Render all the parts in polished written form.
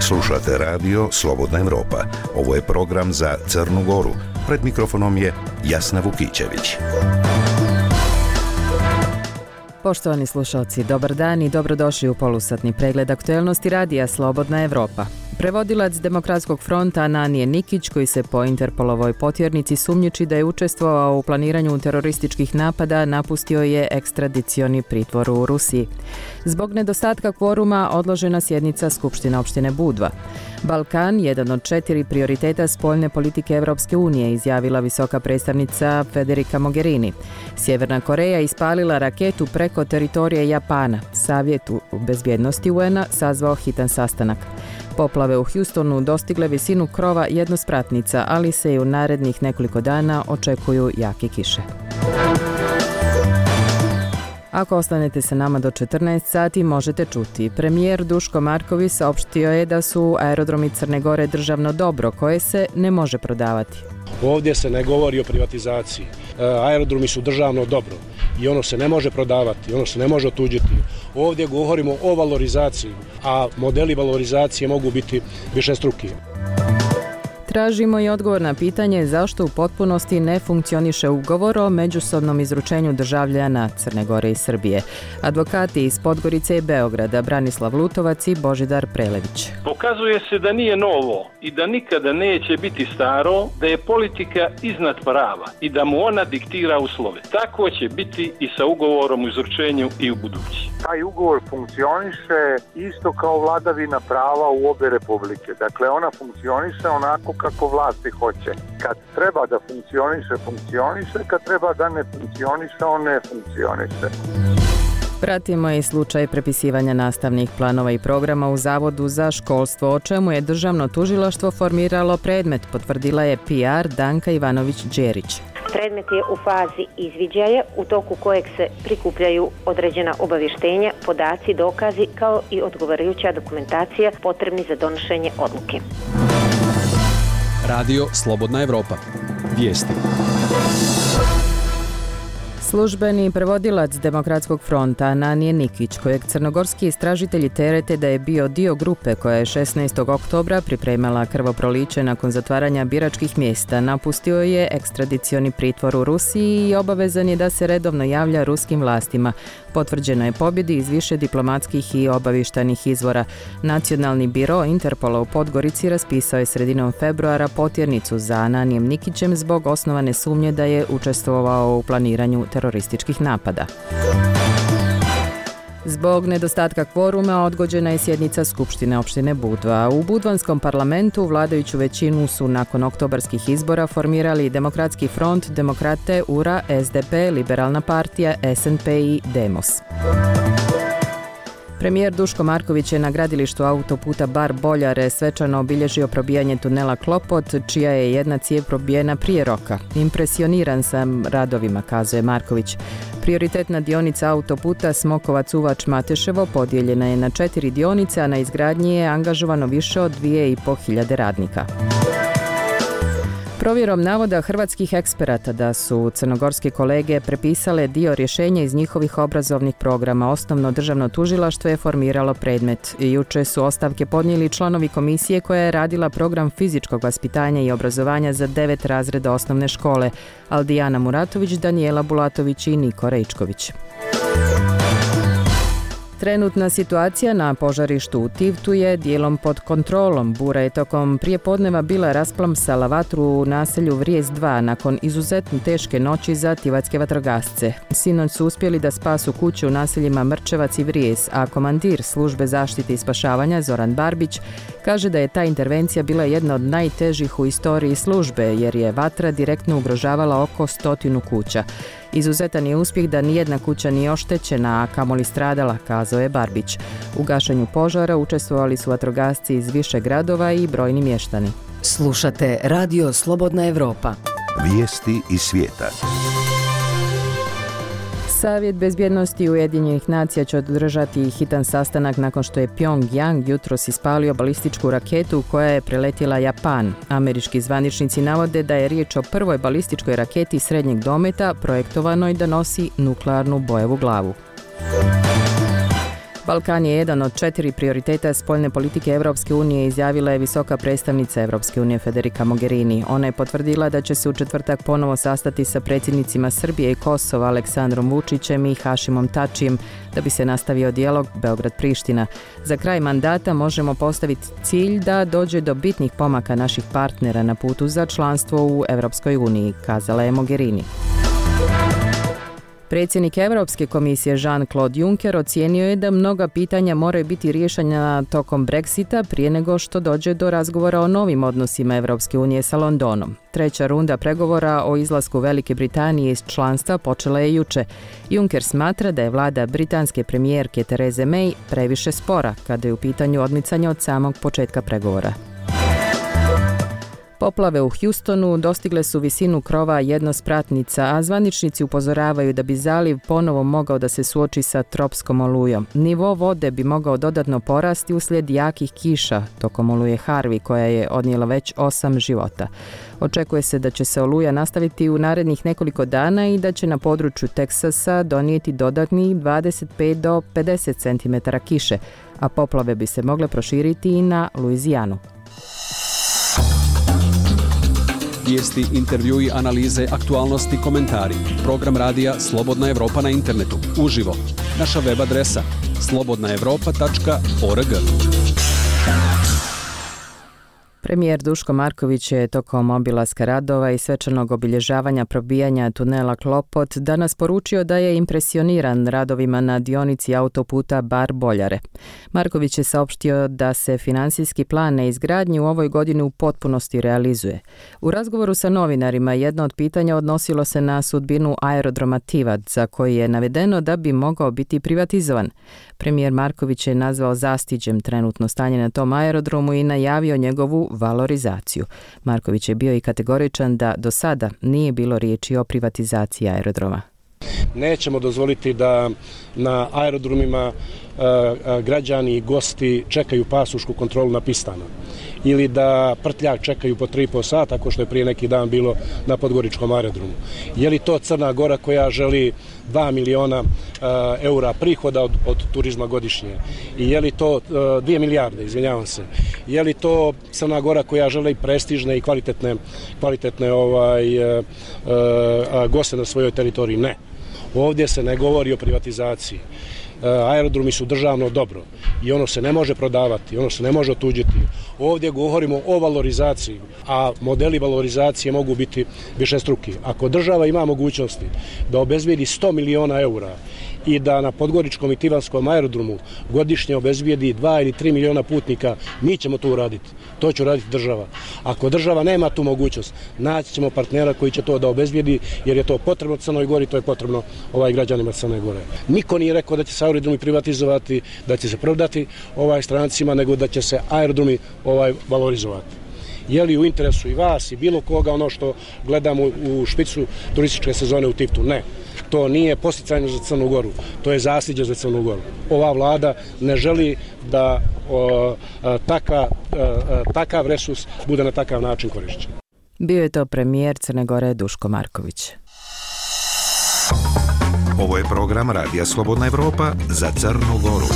Slušate radio Slobodna Evropa. Ovo je program za Crnu Goru. Pred mikrofonom je Jasna Vukićević. Poštovani slušalci, dobar dan i dobrodošli u polusatni pregled aktuelnosti radija Slobodna Evropa. Prevodilac Demokratskog fronta Ananije Nikić, koji se po Interpolovoj potjernici sumnjiči da je učestvovao u planiranju terorističkih napada, napustio je ekstradicioni pritvor u Rusiji. Zbog nedostatka kvoruma odložena sjednica Skupštine opštine Budva. Balkan, jedan od 4 prioriteta spoljne politike Evropske unije, izjavila visoka predstavnica Federica Mogherini. Sjeverna Koreja ispalila raketu preko teritorije Japana. Savjet bezbjednosti UN-a sazvao hitan sastanak. Poplave u Houstonu dostigle visinu krova jednospratnica, ali se i u narednih nekoliko dana očekuju jake kiše. Ako ostanete sa nama do 14 sati, možete čuti. Premijer Duško Marković saopštio je da su aerodromi Crne Gore državno dobro koje se ne može prodavati. Ovdje se ne govori o privatizaciji. Aerodromi su državno dobro i ono se ne može prodavati, ono se ne može otuđiti. Ovdje govorimo o valorizaciji, a modeli valorizacije mogu biti višestruki. Tražimo i odgovor na pitanje zašto u potpunosti ne funkcioniše ugovor o međusobnom izručenju državljana Crne Gore i Srbije. Advokati iz Podgorice i Beograda Branislav Lutovac i Božidar Prelević. Pokazuje se da nije novo i da nikada neće biti staro, da je politika iznad prava i da mu ona diktira uslove. Tako će biti i sa ugovorom o izručenju i u budući. Taj ugovor funkcioniše isto kao vladavina prava u obe republike. Dakle, ona funkcioniše onako kako vlasti hoće. Kad treba da funkcioniše, kad treba da ne funkcioniše, on ne funkcioniše. Pratimo i slučaj prepisivanja nastavnih planova i programa u Zavodu za školstvo, o čemu je Državno tužilaštvo formiralo predmet, potvrdila je PR Danka Ivanović-Đerić. Predmet je u fazi izviđaja, u toku kojeg se prikupljaju određena obavještenja, podaci, dokazi, kao i odgovarajuća dokumentacija potrebni za donošenje odluke. Radio Slobodna Evropa. Vijesti. Službeni prevodilac Demokratskog fronta Ananije Nikić, kojeg crnogorski istražitelji terete da je bio dio grupe koja je 16. oktobra pripremala krvoproliće nakon zatvaranja biračkih mjesta, napustio je ekstradicioni pritvor u Rusiji i obavezan je da se redovno javlja ruskim vlastima. Potvrđeno je pobjedi iz više diplomatskih i obavještajnih izvora. Nacionalni biro Interpola u Podgorici raspisao je sredinom februara potjernicu za Ananijem Nikićem zbog osnovane sumnje da je učestvovao u planiranju terorističkih napada. Zbog nedostatka kvoruma odgođena je sjednica Skupštine opštine Budva. U Budvanskom parlamentu vladajuću većinu su nakon oktobarskih izbora formirali Demokratski front, Demokrate, URA, SDP, Liberalna partija, SNP i Demos. Premijer Duško Marković je na gradilištu autoputa Bar Boljare svečano obilježio probijanje tunela Klopot, čija je jedna cijev probijena prije roka. Impresioniran sam radovima, kazuje Marković. Prioritetna dionica autoputa Smokovac-Uvač-Mateševo podijeljena je na 4 dionice, a na izgradnji je angažovano više od 2.500 radnika. Provjerom navoda hrvatskih eksperata da su crnogorske kolege prepisale dio rješenja iz njihovih obrazovnih programa, osnovno državno tužilaštvo je formiralo predmet. Juče su ostavke podnijeli članovi komisije koja je radila program fizičkog vaspitanja i obrazovanja za 9 razreda osnovne škole, Aldijana Muratović, Danijela Bulatović i Niko Rejčković. Trenutna situacija na požarištu u Tivtu je dijelom pod kontrolom. Bura je tokom prijepodneva bila rasplamsala vatru u naselju Vrijez 2 nakon izuzetno teške noći za tivatske vatrogasce. Sinoć su uspjeli da spasu kuće u naseljima Mrčevac i Vrijez, a komandir službe zaštite i spašavanja Zoran Barbić kaže da je ta intervencija bila jedna od najtežih u istoriji službe jer je vatra direktno ugrožavala oko 100 kuća. Izuzetan je uspjeh da nijedna kuća nije oštećena, a kamoli stradala, kazao je Barbić. U gašenju požara učestvovali su vatrogasci iz više gradova i brojni mještani. Slušate Radio Slobodna Evropa. Vijesti iz svijeta. Savjet bezbjednosti Ujedinjenih nacija će održati hitan sastanak nakon što je Pyongyang jutros ispalio balističku raketu koja je preletjela Japan. Američki zvaničnici navode da je riječ o prvoj balističkoj raketi srednjeg dometa projektovanoj da nosi nuklearnu bojevu glavu. Balkan je jedan od 4 prioriteta spoljne politike Europske unije, izjavila je visoka predstavnica Europske unije Federica Mogherini. Ona je potvrdila da će se u četvrtak ponovo sastati sa predsjednicima Srbije i Kosova Aleksandrom Vučićem i Hašimom Tačijem da bi se nastavio dijalog Beograd-Priština. Za kraj mandata možemo postaviti cilj da dođe do bitnih pomaka naših partnera na putu za članstvo u Europskoj uniji, kazala je Mogherini. Predsjednik Europske komisije Jean-Claude Juncker ocijenio je da mnoga pitanja moraju biti riješena tokom Brexita prije nego što dođe do razgovora o novim odnosima Europske unije sa Londonom. Treća runda pregovora o izlasku Velike Britanije iz članstva počela je juče. Juncker smatra da je vlada britanske premijerke Therese May previše spora kada je u pitanju odmicanje od samog početka pregovora. Poplave u Houstonu dostigle su visinu krova jednospratnica, a zvaničnici upozoravaju da bi zaliv ponovo mogao da se suoči sa tropskom olujom. Nivo vode bi mogao dodatno porasti uslijed jakih kiša tokom oluje Harvey, koja je odnijela već 8 života. Očekuje se da će se oluja nastaviti u narednih nekoliko dana i da će na području Teksasa donijeti dodatnih 25 do 50 cm kiše, a poplave bi se mogle proširiti i na Luizijanu. Vijesti, intervjui, analize, aktualnosti, komentari. Program radija Slobodna Evropa na internetu. Uživo. Naša web adresa slobodnaevropa.org. Premijer Duško Marković je tokom obilaska radova i svečanog obilježavanja probijanja tunela Klopot danas poručio da je impresioniran radovima na dionici autoputa Bar-Boljare. Marković je saopštio da se financijski plan na izgradnji u ovoj godini u potpunosti realizuje. U razgovoru sa novinarima jedno od pitanja odnosilo se na sudbinu aerodroma Tivat, za koji je navedeno da bi mogao biti privatizovan. Premijer Marković je nazvao zastiđem trenutno stanje na tom aerodromu i najavio njegovu valorizaciju. Marković je bio i kategoričan da do sada nije bilo riječi o privatizaciji aerodroma. Nećemo dozvoliti da na aerodromima građani i gosti čekaju pasušku kontrolu na pistama ili da prtljak čekaju po 3,5 sata, tako što je prije neki dan bilo na podgoričkom aerodromu. Je li to Crna Gora koja želi 2 miliona eura prihoda od turizma godišnje? I je li to 2 milijarde, izvinjavam se? Je li to Crna Gora koja želi prestižne i kvalitetne goste na svojoj teritoriji? Ne. Ovdje se ne govori o privatizaciji. Aerodromi su državno dobro i ono se ne može prodavati, ono se ne može otuđiti. Ovdje govorimo o valorizaciji, a modeli valorizacije mogu biti višestruki. Ako država ima mogućnosti da obezbijedi 100 miliona eura i da na podgoričkom i tivanskom aerodromu godišnje obezbijedi 2 ili 3 miliona putnika, mi ćemo to uraditi. To će uraditi država. Ako država nema tu mogućnost, naći ćemo partnera koji će to da obezbijedi, jer je to potrebno Crnoj Gori, to je potrebno građanima Crne Gore. Niko nije rekao da će se aerodromi privatizovati, da će se prodati strancima, nego da će se aerodromi valorizovati. Je li u interesu i vas i bilo koga ono što gledamo u špicu turističke sezone u Tivtu? Ne. To nije podsticajno za Crnu Goru, to je zastiđe za Crnu Goru. Ova vlada ne želi da takav resurs bude na takav način korišćen. Bio je to premijer Crne Gore Duško Marković. Ovo je program Radija Slobodna Evropa za Crnu Goru.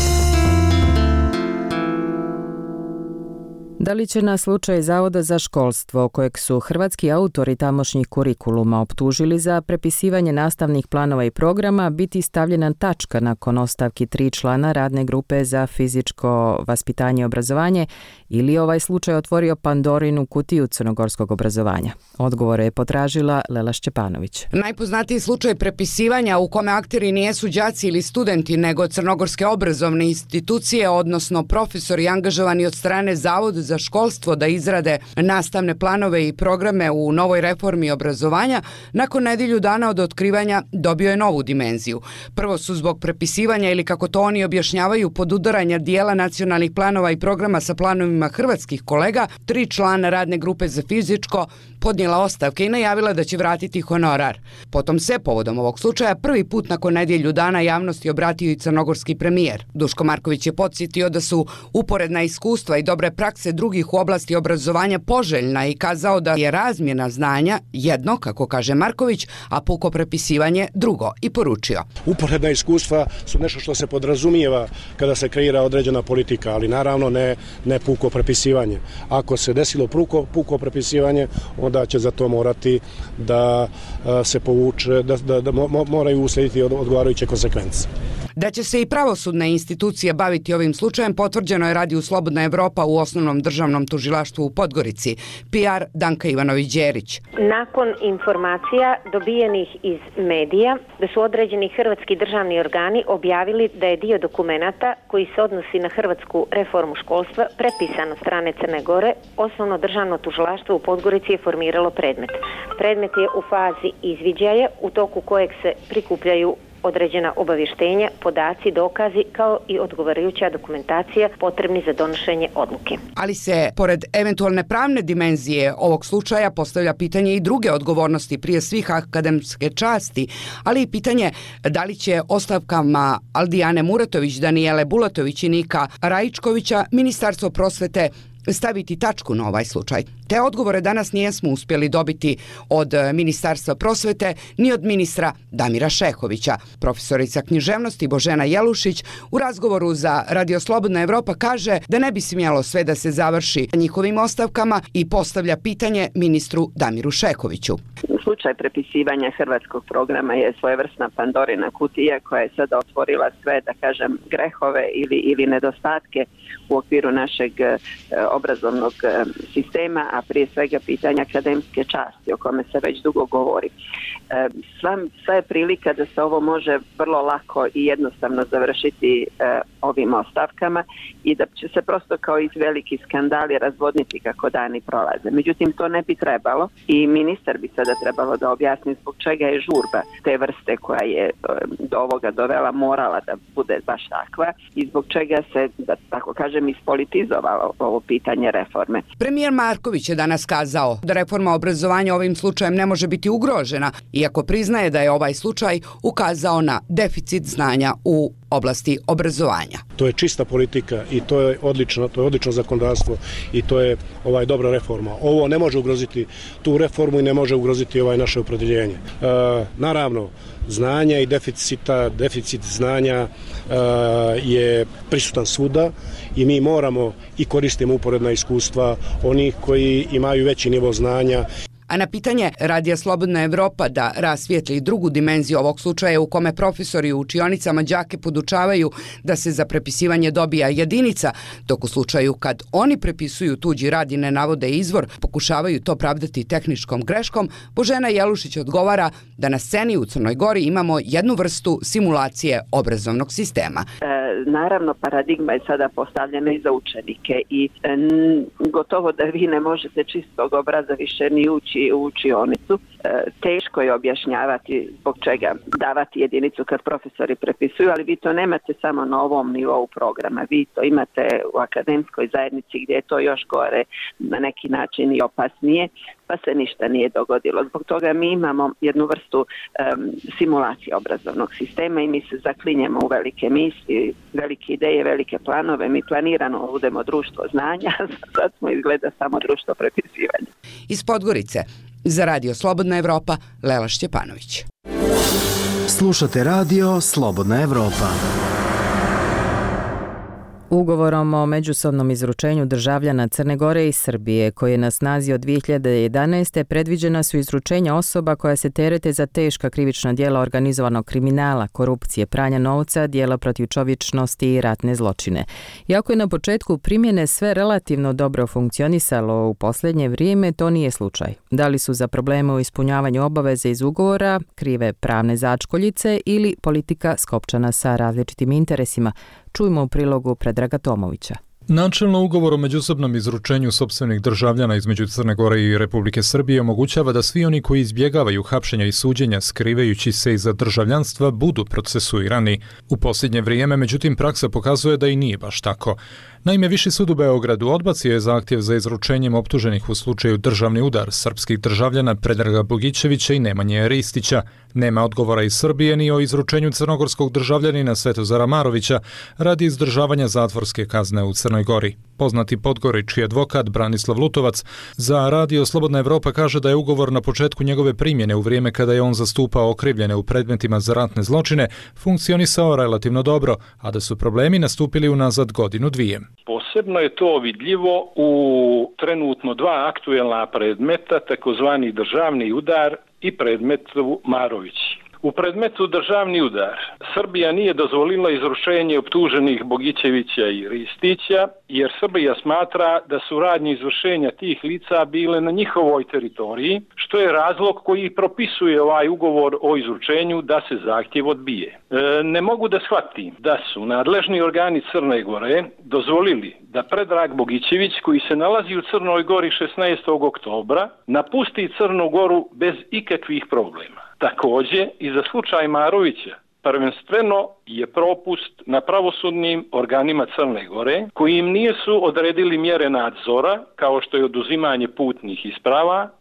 Da li će na slučaj Zavoda za školstvo, kojeg su hrvatski autori tamošnjih kurikuluma optužili za prepisivanje nastavnih planova i programa, biti stavljena tačka nakon ostavki 3 člana radne grupe za fizičko vaspitanje i obrazovanje, ili ovaj slučaj otvorio Pandorinu kutiju crnogorskog obrazovanja? Odgovore je potražila Lela Šćepanović. Najpoznatiji slučaj prepisivanja u kome akteri nijesu đaci ili studenti, nego crnogorske obrazovne institucije, odnosno profesori angažovani od strane Zavoda za školstvo da izrade nastavne planove i programe u novoj reformi obrazovanja, nakon nedjelju dana od otkrivanja dobio je novu dimenziju. Prvo su zbog prepisivanja ili, kako to oni objašnjavaju, podudaranja dijela nacionalnih planova i programa sa planovima hrvatskih kolega, 3 člana radne grupe za fizičko podnijela ostavke i najavila da će vratiti honorar. Potom se povodom ovog slučaja prvi put nakon nedjelju dana javnosti obratio i crnogorski premijer. Duško Marković je podsjetio da su uporedna iskustva i dobre prakse drugih u oblasti obrazovanja poželjna i kazao da je razmjena znanja jedno, kako kaže Marković, a puko prepisivanje drugo, i poručio. Uporedna iskustva su nešto što se podrazumijeva kada se kreira određena politika, ali naravno ne puko prepisivanje. Ako se desilo puko prepisivanje, onda će za to morati da se povuče, da moraju uslijediti odgovarajuće konsekvence. Da će se i pravosudne institucije baviti ovim slučajem potvrđeno je Radiju Slobodna Evropa u Osnovnom državnom tužilaštvu u Podgorici. PR Danka Ivanović-Đerić. Nakon informacija dobijenih iz medija da su određeni hrvatski državni organi objavili da je dio dokumenata koji se odnosi na hrvatsku reformu školstva prepisan od strane Crne Gore, Osnovno državno tužilaštvo u Podgorici je formiralo predmet. Predmet je u fazi izviđaja u toku kojeg se prikupljaju određena obavještenja, podaci, dokazi kao i odgovarajuća dokumentacija potrebni za donošenje odluke. Ali se, pored eventualne pravne dimenzije ovog slučaja, postavlja pitanje i druge odgovornosti, prije svih akademske časti, ali i pitanje da li će ostavkama Aldijane Muratović, Danijele Bulatović i Nika Rajičkovića Ministarstvo prosvete staviti tačku na ovaj slučaj. Te odgovore danas nijesmo uspjeli dobiti od Ministarstva prosvete ni od ministra Damira Šehovića. Profesorica književnosti Božena Jelušić u razgovoru za Radio Slobodna Evropa kaže da ne bi smjelo sve da se završi njihovim ostavkama i postavlja pitanje ministru Damiru Šehoviću. Slučaj prepisivanja hrvatskog programa je svojevrsna Pandorina kutija koja je sada otvorila sve, da kažem, grehove ili nedostatke u okviru našeg obrazovnog sistema, a prije svega pitanja akademske časti o kome se već dugo govori. Sva je prilika da se ovo može vrlo lako i jednostavno završiti ovim ostavkama i da će se prosto kao iz veliki skandali razvodniti kako dani prolaze. Međutim, to ne bi trebalo i ministar bi sada trebalo da objasni zbog čega je žurba te vrste koja je do ovoga dovela morala da bude baš takva i zbog čega se, da tako kažem, ispolitizovalo ovo pitanje reforme. Premijer Marković je danas kazao da reforma obrazovanja ovim slučajem ne može biti ugrožena, iako priznaje da je ovaj slučaj ukazao na deficit znanja u oblasti obrazovanja. To je čista politika i to je odlično zakonodavstvo i to je dobra reforma. Ovo ne može ugroziti tu reformu i ne može ugroziti naše opredjeljenje. Naravno, znanja i deficit znanja je prisutan svuda i mi moramo i koristimo uporedna iskustva onih koji imaju veći nivo znanja. A na pitanje Radija Slobodna Evropa da rasvijetli drugu dimenziju ovog slučaja u kome profesori u učionicama đake podučavaju da se za prepisivanje dobija jedinica, dok u slučaju kad oni prepisuju tuđi rad i ne navode izvor, pokušavaju to pravdati tehničkom greškom, Božena Jelušić odgovara da na sceni u Crnoj Gori imamo jednu vrstu simulacije obrazovnog sistema. Naravno, paradigma je sada postavljena i za učenike i gotovo da vi ne možete čistog obraza više ni ući u učionicu. Teško je objašnjavati zbog čega davati jedinicu kad profesori prepisuju, ali vi to nemate samo na ovom nivou programa. Vi to imate u akademskoj zajednici gdje je to još gore, na neki način i opasnije, pa se ništa nije dogodilo. Zbog toga mi imamo jednu vrstu simulacije obrazovnog sistema i mi se zaklinjemo u velike misli, velike ideje, velike planove. Mi planirano budemo društvo znanja, sad smo izgleda samo društvo prepisivanja. Iz Podgorice za Radio Slobodna Evropa, Lela Šćepanović. Slušate Radio Slobodna Evropa. Ugovorom o međusobnom izručenju državljana Crne Gore i Srbije, koji je na snazi od 2011. predviđena su izručenja osoba koja se terete za teška krivična djela organizovanog kriminala, korupcije, pranja novca, djela protiv čovječnosti i ratne zločine. Iako je na početku primjene sve relativno dobro funkcionisalo, u posljednje vrijeme to nije slučaj. Da li su za probleme u ispunjavanju obaveze iz ugovora krive pravne začkoljice ili politika skopčana sa različitim interesima? Čujmo u prilogu Predraga Tomovića. Načelno ugovor o međusobnom izručenju sopstvenih državljana između Crne Gore i Republike Srbije omogućava da svi oni koji izbjegavaju hapšenja i suđenja skrivajući se iza državljanstva budu procesuirani. U posljednje vrijeme, međutim, praksa pokazuje da i nije baš tako. Naime, Viši sud u Beogradu odbacio je zahtjev za izručenjem optuženih u slučaju državni udar srpskih državljana Predraga Bogićevića i Nemanje Ristića. Nema odgovora iz Srbije ni o izručenju crnogorskog državljanina Svetozara Marovića radi izdržavanja zatvorske kazne u Crnoj Gori. Poznati podgorički advokat Branislav Lutovac za Radio Slobodna Evropa kaže da je ugovor na početku njegove primjene u vrijeme kada je on zastupao okrivljene u predmetima za ratne zločine funkcionisao relativno dobro, a da su problemi nastupili unazad godinu dvije. Posebno je to vidljivo u trenutno dva aktuelna predmeta, takozvani državni udar i predmetu Marović. U predmetu državni udar Srbija nije dozvolila izručenje optuženih Bogićevića i Ristića, jer Srbija smatra da su radnje izvršenja tih lica bile na njihovoj teritoriji, što je razlog koji propisuje ovaj ugovor o izručenju da se zahtjev odbije. Ne mogu da shvatim da su nadležni organi Crne Gore dozvolili da Predrag Bogićević, koji se nalazi u Crnoj Gori 16. oktobra, napusti Crnu Goru bez ikakvih problema. Također, i za slučaj Marovića, prvenstveno je propust na pravosudnim organima Crne Gore, koji im nisu odredili mjere nadzora, kao što je oduzimanje putnih isprava,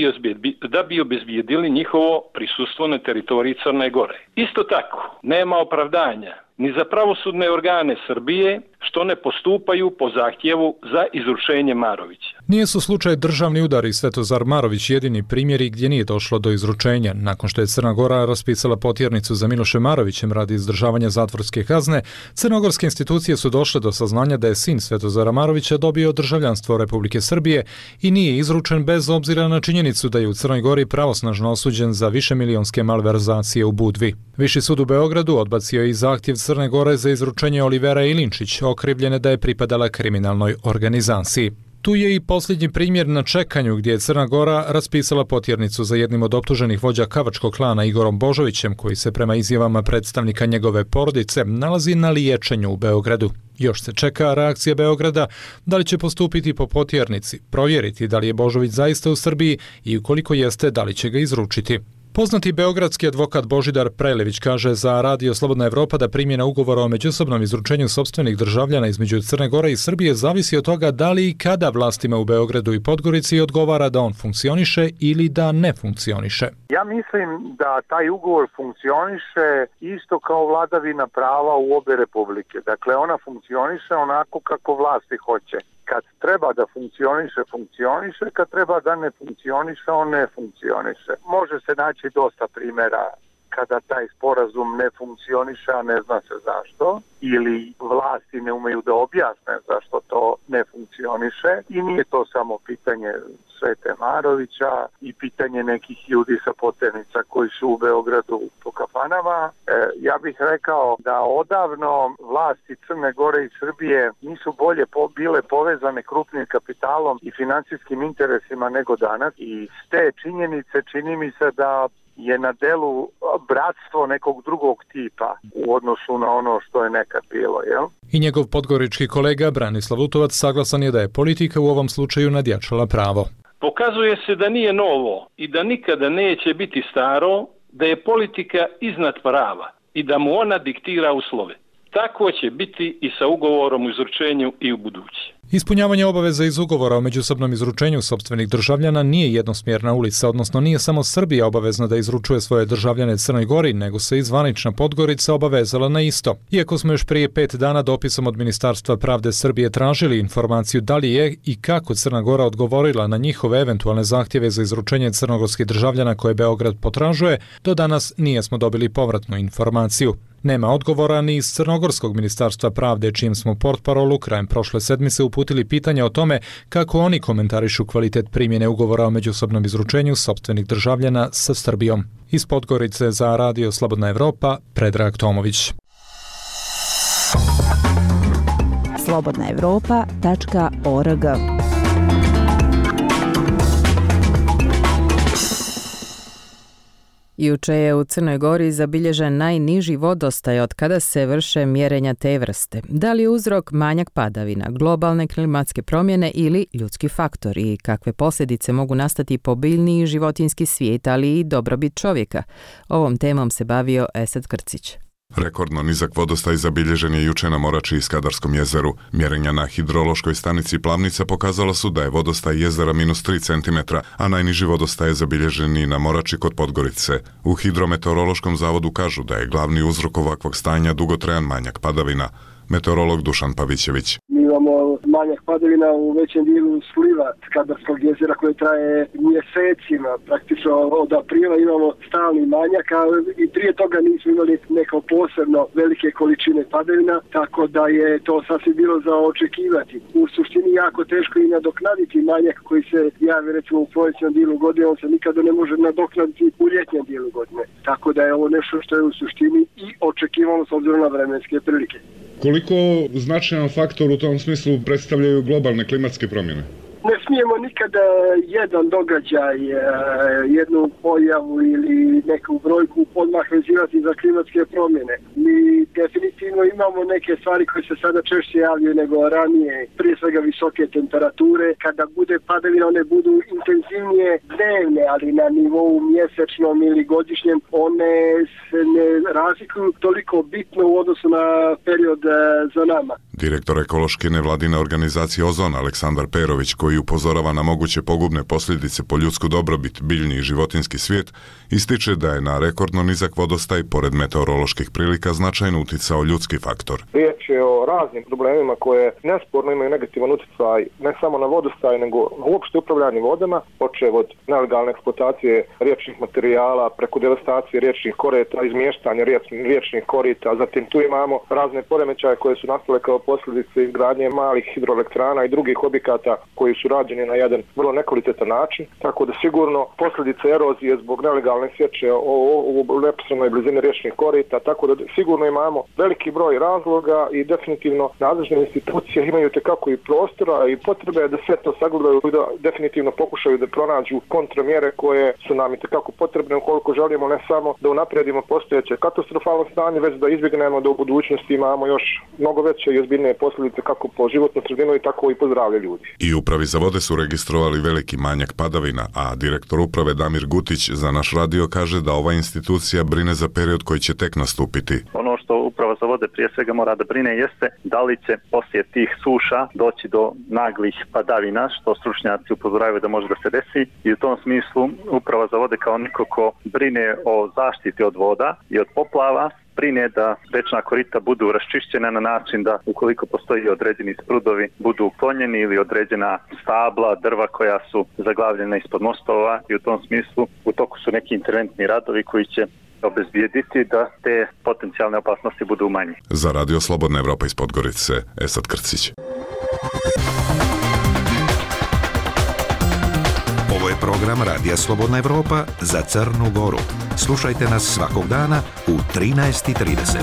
da bi obezbijedili njihovo prisustvo na teritoriji Crne Gore. Isto tako, nema opravdanja ni za pravosudne organe Srbije što ne postupaju po zahtjevu za izručenje Marovića. Nije su slučaj državni udar i Svetozar Marović jedini primjeri gdje nije došlo do izručenja. Nakon što je Crna Gora raspisala potjernicu za Milošem Marovićem radi izdržavanja zatvorske kazne, crnogorske institucije su došle do saznanja da je sin Svetozara Marovića dobio državljanstvo Republike Srbije i nije izručen bez obzira na činjenicu da je u Crnoj Gori pravosnažno osuđen za višemilionske malverzacije u Budvi. Viši sud u Beogradu odbacio je i zahtjev Crne Gore za izručenje Olivera Ilinčić, okrivljene da je pripadala kriminalnoj organizaciji. Tu je i posljednji primjer na čekanju gdje je Crna Gora raspisala potjernicu za jednim od optuženih vođa kavačkog klana Igorom Božovićem, koji se prema izjavama predstavnika njegove porodice nalazi na liječenju u Beogradu. Još se čeka reakcija Beograda, da li će postupiti po potjernici, provjeriti da li je Božović zaista u Srbiji i ukoliko jeste, da li će ga izručiti. Poznati beogradski advokat Božidar Prelević kaže za Radio Slobodna Evropa da primjena ugovora o međusobnom izručenju sopstvenih državljana između Crne Gore i Srbije zavisi od toga da li i kada vlastima u Beogradu i Podgorici odgovara da on funkcioniše ili da ne funkcioniše. Ja mislim da taj ugovor funkcioniše isto kao vladavina prava u obe republike. Dakle, ona funkcioniše onako kako vlasti hoće. Kad treba da funkcioniše, funkcioniše, kad treba da ne funkcioniše, on ne funkcioniše. Može se naći dosta primjera kada taj sporazum ne funkcioniše, a ne zna se zašto, ili vlasti ne umeju da objasne zašto to ne funkcioniše. I nije to samo pitanje Svete Marovića i pitanje nekih ljudi sa poternica koji su u Beogradu po kafanama. Ja bih rekao da odavno vlasti Crne Gore i Srbije nisu bolje bile povezane krupnim kapitalom i financijskim interesima nego danas. I s te činjenice čini mi se da je na delu bratstvo nekog drugog tipa u odnosu na ono što je nekad bilo, jel? I njegov podgorički kolega Branislav Lutovac saglasan je da je politika u ovom slučaju nadjačala pravo. Pokazuje se da nije novo i da nikada neće biti staro, da je politika iznad prava i da mu ona diktira uslove. Tako će biti i sa ugovorom o izručenju i u budući. Ispunjavanje obaveza iz ugovora o međusobnom izručenju sopstvenih državljana nije jednosmjerna ulica, odnosno nije samo Srbija obavezna da izručuje svoje državljane Crnoj Gori, nego se i zvanična Podgorica obavezala na isto. Iako smo još prije 5 dana dopisom od Ministarstva pravde Srbije tražili informaciju da li je i kako Crna Gora odgovorila na njihove eventualne zahtjeve za izručenje crnogorskih državljana koje Beograd potražuje, do danas nijesmo dobili povratnu informaciju. Nema odgovora ni iz Crnogorskog ministarstva pravde, čijim smo portparolu krajem prošle sedmice uputili pitanje o tome kako oni komentarišu kvalitet primjene ugovora o međusobnom izručenju sopstvenih državljana sa Srbijom. Iz Podgorice za Radio Slobodna Evropa, Predrag Tomović. slobodnaevropa.org. Juče je u Crnoj Gori zabilježen najniži vodostaj od kada se vrše mjerenja te vrste. Da li je uzrok manjak padavina, globalne klimatske promjene ili ljudski faktor i kakve posljedice mogu nastati po biljni i životinjski svijet, ali i dobrobit čovjeka? Ovom temom se bavio Esad Krcić. Rekordno nizak vodostaj zabilježen je juče na Morači i Skadarskom jezeru. Mjerenja na hidrološkoj stanici Plavnica pokazala su da je vodostaj jezera -3 cm, a najniži vodostaj je zabilježen i na Morači kod Podgorice. U Hidrometeorološkom zavodu kažu da je glavni uzrok ovakvog stanja dugotrajan manjak padavina. Meteorolog Dušan Pavićević. Mi imamo manjak padavina u većem dijelu sliva Skadarskog jezera koje traje mjesecima. Praktično od aprila imamo stalni manjak, a i prije toga nismo imali neko posebno velike količine padavina, tako da je to sasvim bilo za očekivati. U suštini jako teško i nadoknaditi manjak koji se javi recimo u proljetnom dijelu godine, on se nikada ne može nadoknaditi u ljetnom dijelu godine. Tako da je ovo nešto što je u suštini i očekivano s obzirom na vremenske prilike. Koliko značajan faktor u tom smislu predstavljaju globalne klimatske promjene? Ne smijemo nikada jedan događaj, jednu pojavu ili neku brojku odmah vezivati za klimatske promjene. Mi definitivno imamo neke stvari koje se sada češće javljaju nego ranije. Prije svega visoke temperature. Kada bude padavina, one budu intenzivnije dnevne, ali na nivou mjesečnom ili godišnjem one se ne razlikuju toliko bitno u odnosu na period za nama. Direktor ekološke nevladine organizacije Ozon Aleksandar Perović, koji upozorava na moguće pogubne posljedice po ljudsku dobrobit, biljni i životinjski svijet, ističe da je na rekordno nizak vodostaj, pored meteoroloških prilika, značajno uticao ljudski faktor. Riječ je o raznim problemima koje nesporno imaju negativan utjecaj ne samo na vodostaj, nego na uopšte upravljanje vodama, počev od nelegalne eksploatacije riječnih materijala, preko devastacije riječnih korita, izmještanja riječnih korita, zatim tu imamo razne poremećaje koje su nastale kao posljedice izgradnje malih hidroelektrana i drugih objekata koji su rađeni na jedan vrlo nekvalitetan način, tako da sigurno posljedice erozije zbog nelegalne sječe u neposrednoj blizini riječnih korita, tako da sigurno imamo veliki broj razloga i definitivno nadležne institucije imaju tekako i prostora i potrebe da sve to sagledaju i da definitivno pokušaju da pronađu kontramjere koje su nam i tekako potrebne ukoliko želimo ne samo da unaprijedimo postojeće katastrofalno stanje, već da izbjegnemo da u budućnosti imamo još mnogo veće i ozbiljnije posljedice kako po životnu sredinu i tako i po zdravlje ljudi. I upravi za vode su registrovali veliki manjak padavina, a direktor uprave Damir Gutić za naš radio kaže da ova institucija brine za period koji će tek nastupiti. Ono što uprava za vode prije svega mora da brine jeste da li će poslije tih suša doći do naglih padavina, što stručnjaci upozoravaju da može da se desi, i u tom smislu uprava za vode kao niko ko brine o zaštiti od voda i od poplava, brine da rečna korita budu raščišćena na način da ukoliko postoji određeni sprudovi budu uklonjeni ili određena stabla, drva koja su zaglavljena ispod mostova, i u tom smislu u toku su neki interventni radovi koji će obezbijediti da te potencijalne opasnosti budu manje. Za Radio Slobodna Evropa iz Podgorice, Esad Krcić. Ovo je program Radija Slobodna Evropa za Crnu Goru. Slušajte nas svakog dana u 13:30.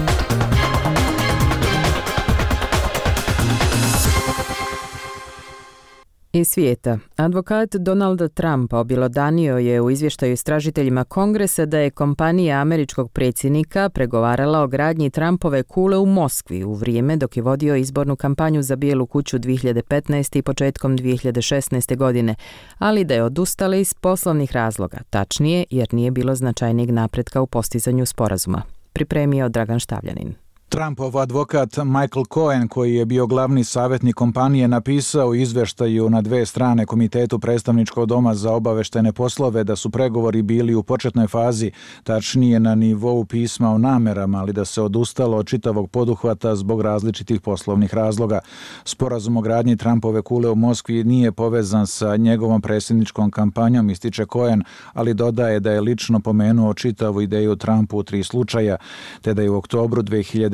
Iz svijeta. Advokat Donalda Trumpa objelodanio je u izvještaju istražiteljima Kongresa da je kompanija američkog predsjednika pregovarala o gradnji Trumpove kule u Moskvi u vrijeme dok je vodio izbornu kampanju za Bijelu kuću 2015. i početkom 2016. godine, ali da je odustala iz poslovnih razloga, tačnije jer nije bilo značajnijeg napretka u postizanju sporazuma. Pripremio Dragan Štavljanin. Trumpov advokat Michael Cohen, koji je bio glavni savjetnik kompanije, napisao u izvještaju na 2 strane Komitetu predstavničkog doma za obaveštene poslove da su pregovori bili u početnoj fazi, tačnije na nivou pisma o namerama, ali da se odustalo od čitavog poduhvata zbog različitih poslovnih razloga. Sporazum o gradnji Trumpove kule u Moskvi nije povezan sa njegovom predsjedničkom kampanjom, ističe Cohen, ali dodaje da je lično pomenuo čitavu ideju Trumpu u 3 slučaja, te da je u oktobru 2015.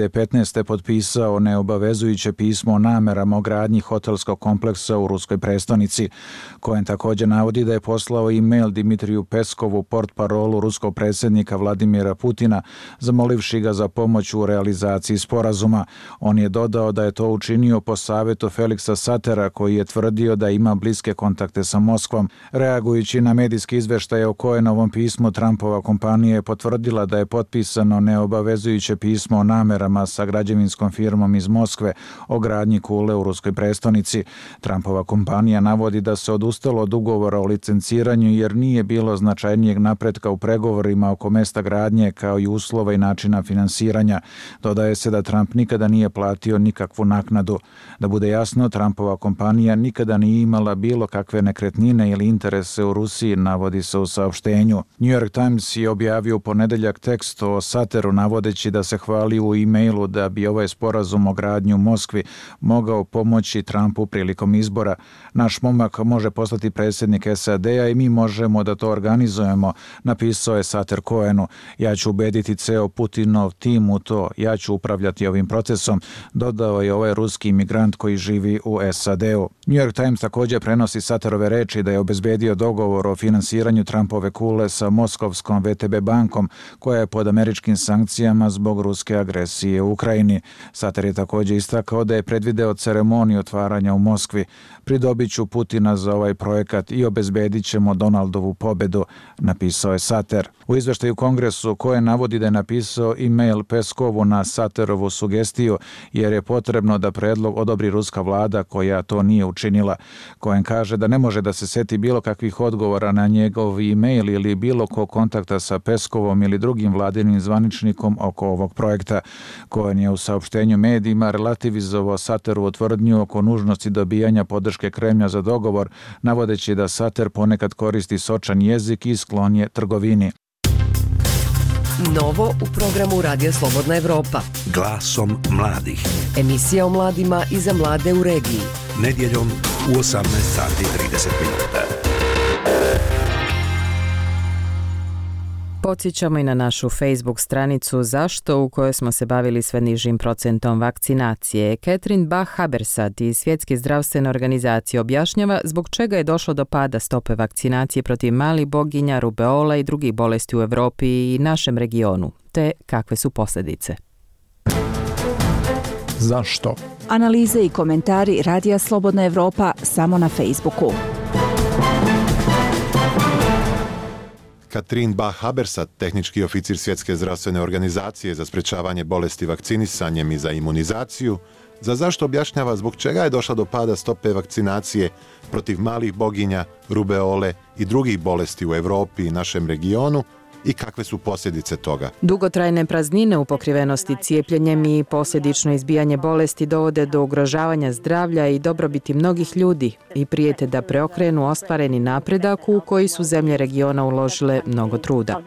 2015. potpisao neobavezujuće pismo o namerama o gradnji hotelskog kompleksa u ruskoj prestonici. Cohen također navodi da je poslao e-mail Dimitriju Peskovu, portparolu ruskog predsjednika Vladimira Putina, zamolivši ga za pomoć u realizaciji sporazuma. On je dodao da je to učinio po savjetu Feliksa Satera, koji je tvrdio da ima bliske kontakte sa Moskvom. Reagujući na medijski izveštaj o Cohenovom pismu, Trumpova kompanija je potvrdila da je potpisano neobavezujuće pismo o namerama sa građevinskom firmom iz Moskve o gradnji kule u ruskoj prestonici. Trumpova kompanija navodi da se odustalo od ugovora o licenciranju jer nije bilo značajnijeg napretka u pregovorima oko mesta gradnje kao i uslova i načina finansiranja. Dodaje se da Trump nikada nije platio nikakvu naknadu. Da bude jasno, Trumpova kompanija nikada nije imala bilo kakve nekretnine ili interese u Rusiji, navodi se u saopštenju. New York Times je objavio u ponedeljak tekst o Sateru navodeći da se hvali u e-mailu da bi ovaj sporazum o gradnji u Moskvi mogao pomoći Trumpu prilikom izbora. Naš momak može postati predsjednik SAD-a i mi možemo da to organizujemo, napisao je Sater Cohenu. Ja ću ubediti ceo Putinov tim u to, ja ću upravljati ovim procesom, dodao je ovaj ruski imigrant koji živi u SAD-u. New York Times također prenosi Saterove reči da je obezbedio dogovor o finansiranju Trumpove kule sa moskovskom VTB bankom, koja je pod američkim sankcijama zbog ruske agresije u Ukrajini. Sater je također istakao da je predvideo ceremoniju otvaranja u Moskvi. Pridobit ću Putina za ovaj projekat i obezbedit ćemo Donaldovu pobedu, napisao je Sater. U izveštaju Kongresu Cohen navodi da je napisao e-mail Peskovu na Saterovu sugestiju jer je potrebno da predlog odobri ruska vlada koja to nije učinila. Cohen kaže da ne može da se seti bilo kakvih odgovora na njegov e-mail ili bilo ko kontakta sa Peskovom ili drugim vladinim zvaničnikom oko ovog projekta. Cohen je u saopštenju medijima relativizovao Saterovu tvrdnju oko nužnosti dobijanja podrške Kremlja za dogovor, navodeći da Sater ponekad koristi sočan jezik i sklon je trgovini. Novo u programu Radija Slobodna Evropa. Glasom mladih. Emisija o mladima i za mlade u regiji. Nedjeljom u 18 sati 30 minuta. Podsjećamo i na našu Facebook stranicu Zašto, u kojoj smo se bavili sve nižim procentom vakcinacije. Catherine Bach-Habersat iz Svjetske zdravstvene organizacije objašnjava zbog čega je došlo do pada stope vakcinacije protiv malih boginja, rubeola i drugih bolesti u Evropi i našem regionu, te kakve su posljedice. Zašto? Analize i komentari Radija Slobodna Evropa samo na Facebooku. Catherine Bach-Habersat, tehnički oficir Svjetske zdravstvene organizacije za sprečavanje bolesti vakcinisanjem i za imunizaciju, za Zašto objašnjava zbog čega je došla do pada stope vakcinacije protiv malih boginja, rubeole i drugih bolesti u Evropi i našem regionu i kakve su posljedice toga. Dugotrajne praznine u pokrivenosti cijepljenjem i posljedično izbijanje bolesti dovode do ugrožavanja zdravlja i dobrobiti mnogih ljudi i prijete da preokrenu ostvareni napredak u koji su zemlje regiona uložile mnogo truda.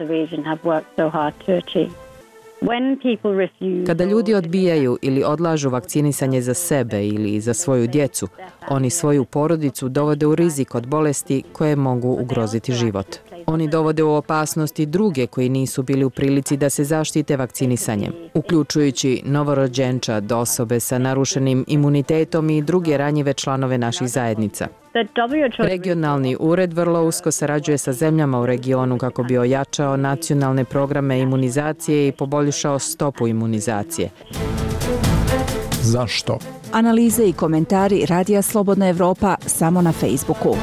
Kada ljudi odbijaju ili odlažu vakcinisanje za sebe ili za svoju djecu, oni svoju porodicu dovode u rizik od bolesti koje mogu ugroziti život. Oni dovode u opasnosti druge koji nisu bili u prilici da se zaštite vakcinisanjem, uključujući novorođenčad, osobe sa narušenim imunitetom i druge ranjive članove naših zajednica. Regionalni ured vrlo usko sarađuje sa zemljama u regionu kako bi ojačao nacionalne programe imunizacije i poboljšao stopu imunizacije. Zašto? Analize i komentari Radija Slobodna Evropa samo na Facebooku.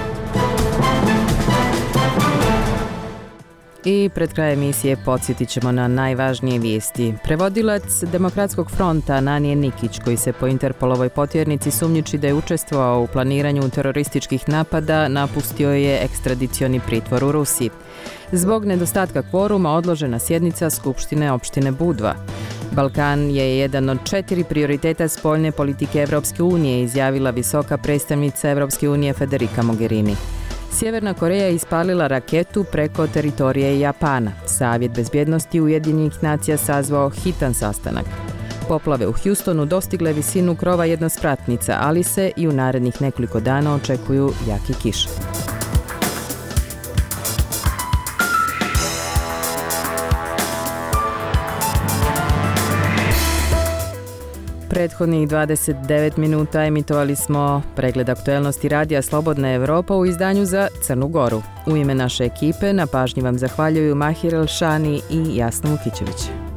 I pred kraj emisije podsjetit ćemo na najvažnije vijesti. Prevodilac Demokratskog fronta Ananije Nikić, koji se po Interpolovoj potjernici sumnjiči da je učestvovao u planiranju terorističkih napada, napustio je ekstradicioni pritvor u Rusiji. Zbog nedostatka kvoruma odložena sjednica Skupštine opštine Budva. Balkan je jedan od 4 prioriteta spoljne politike Evropske unije, izjavila visoka predstavnica Evropske unije Federica Mogherini. Sjeverna Koreja je ispalila raketu preko teritorije Japana. Savjet bezbjednosti Ujedinjenih nacija sazvao hitan sastanak. Poplave u Houstonu dostigle visinu krova jednospratnica, ali se i u narednih nekoliko dana očekuju jaki kiše. Prethodnih 29 minuta emitovali smo pregled aktuelnosti radija Slobodna Evropa u izdanju za Crnu Goru. U ime naše ekipe na pažnji vam zahvaljuju Mahir Elšani i Jasna Vukićević.